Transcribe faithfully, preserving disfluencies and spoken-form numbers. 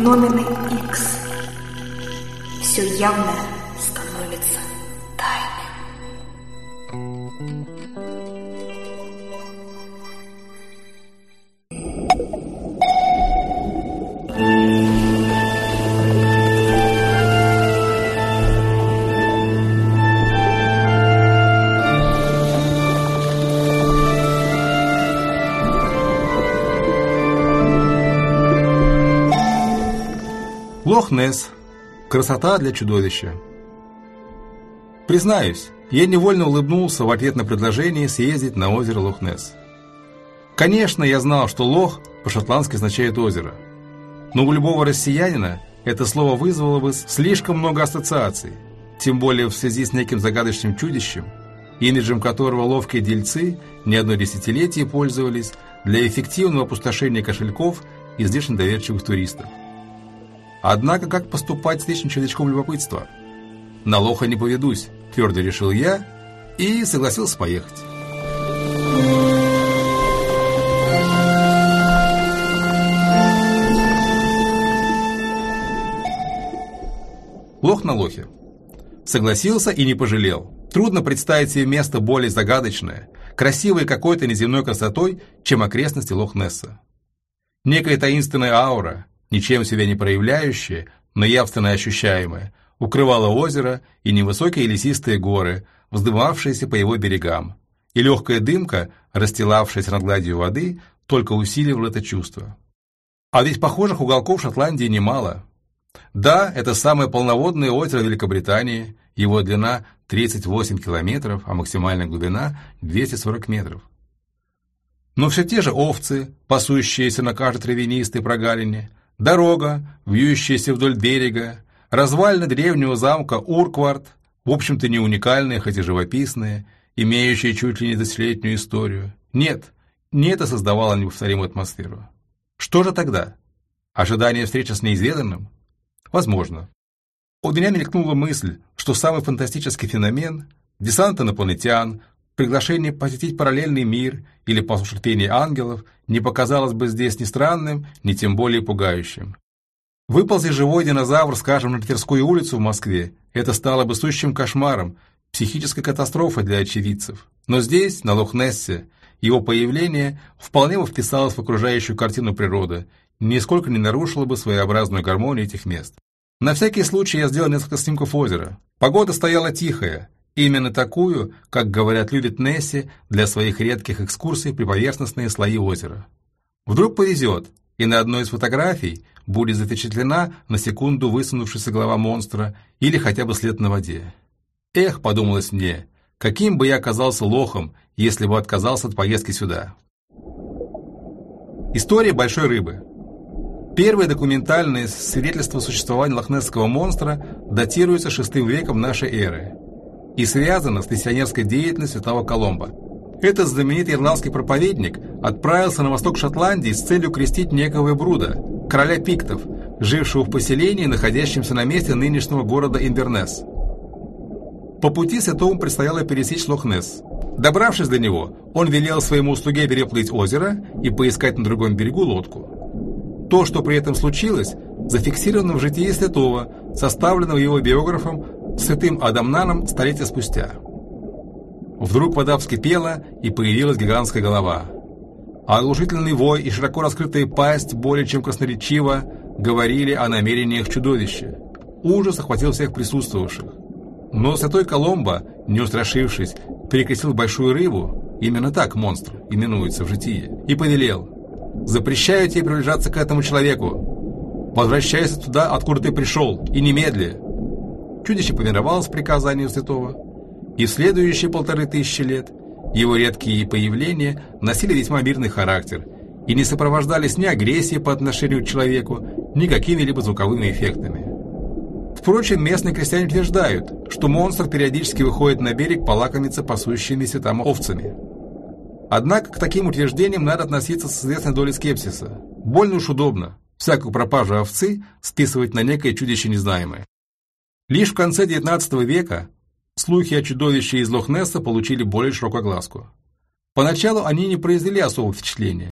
феномены Икс. Все явное становится тайным. Лох-Несс. Красота для чудовища. Признаюсь, я невольно улыбнулся в ответ на предложение съездить на озеро Лох-Несс. Конечно, я знал, что «лох» по-шотландски означает «озеро». Но у любого россиянина это слово вызвало бы слишком много ассоциаций, тем более в связи с неким загадочным чудищем, имиджем которого ловкие дельцы не одно десятилетие пользовались для эффективного опустошения кошельков излишне доверчивых туристов. Однако, как поступать с лишним червячком любопытства? На лоха не поведусь, твердо решил я и согласился поехать. Лох на лохе. Согласился и не пожалел. Трудно представить себе место более загадочное, красивое какой-то неземной красотой, чем окрестности Лох-Несса. Некая таинственная аура, ничем себя не проявляющая, но явственно ощущаемая, укрывала озеро и невысокие лесистые горы, вздымавшиеся по его берегам, и легкая дымка, расстилавшаяся над гладью воды, только усиливала это чувство. А ведь похожих уголков Шотландии немало. Да, это самое полноводное озеро Великобритании, его длина тридцать восемь километров, а максимальная глубина двести сорок метров. Но все те же овцы, пасущиеся на каждой травянистой прогалине, дорога, вьющаяся вдоль берега, развалины древнего замка Урквард, в общем-то не уникальные, хоть и живописные, имеющие чуть ли не тысячелетнюю историю. Нет, не это создавало неповторимую атмосферу. Что же тогда? Ожидание встречи с неизведанным? Возможно. У меня мелькнула мысль, что самый фантастический феномен – десант инопланетян, приглашение посетить параллельный мир или послушать пение ангелов не показалось бы здесь ни странным, ни тем более пугающим. Выползи живой динозавр, скажем, на Тверскую улицу в Москве, это стало бы сущим кошмаром, психической катастрофой для очевидцев. Но здесь, на Лох-Нессе, его появление вполне бы вписалось в окружающую картину природы, нисколько не нарушило бы своеобразную гармонию этих мест. На всякий случай я сделал несколько снимков озера. Погода стояла тихая, именно такую, как, говорят, любит Несси для своих редких экскурсий при поверхностные слои озера. Вдруг повезет, и на одной из фотографий будет запечатлена на секунду высунувшаяся голова монстра или хотя бы след на воде. Эх, подумалось мне, каким бы я оказался лохом, если бы отказался от поездки сюда. История большой рыбы. Первое документальное свидетельство существования лохнесского монстра датируется шестым веком нашей эры и связано с миссионерской деятельностью Святого Колумба. Этот знаменитый ирландский проповедник отправился на восток Шотландии с целью крестить некого Бруда, короля пиктов, жившего в поселении, находящемся на месте нынешнего города Инвернесс. По пути святому предстояло пересечь Лох-Несс. Добравшись до него, он велел своему слуге переплыть озеро и поискать на другом берегу лодку. То, что при этом случилось, зафиксировано в житии святого, составленного его биографом святым Адамнаном столетия спустя. Вдруг вода вскипела, и появилась гигантская голова. А оглушительный вой и широко раскрытая пасть более чем красноречиво говорили о намерениях чудовища. Ужас охватил всех присутствовавших. Но святой Коломба, не устрашившись, перекрестил большую рыбу, именно так монстр именуется в житии, и повелел: «Запрещаю тебе приближаться к этому человеку. Возвращайся туда, откуда ты пришел, и немедли». Чудище повиновалось приказанию святого, и в следующие полторы тысячи лет его редкие появления носили весьма мирный характер и не сопровождались ни агрессией по отношению к человеку, ни какими-либо звуковыми эффектами. Впрочем, местные крестьяне утверждают, что монстр периодически выходит на берег полакомиться пасущимися там овцами. Однако к таким утверждениям надо относиться с известной долей скепсиса. Больно уж удобно всякую пропажу овцы списывать на некое чудище незнаемое. Лишь в конце девятнадцатого века слухи о чудовище из Лох-Несса получили более широкую огласку. Поначалу они не произвели особого впечатления.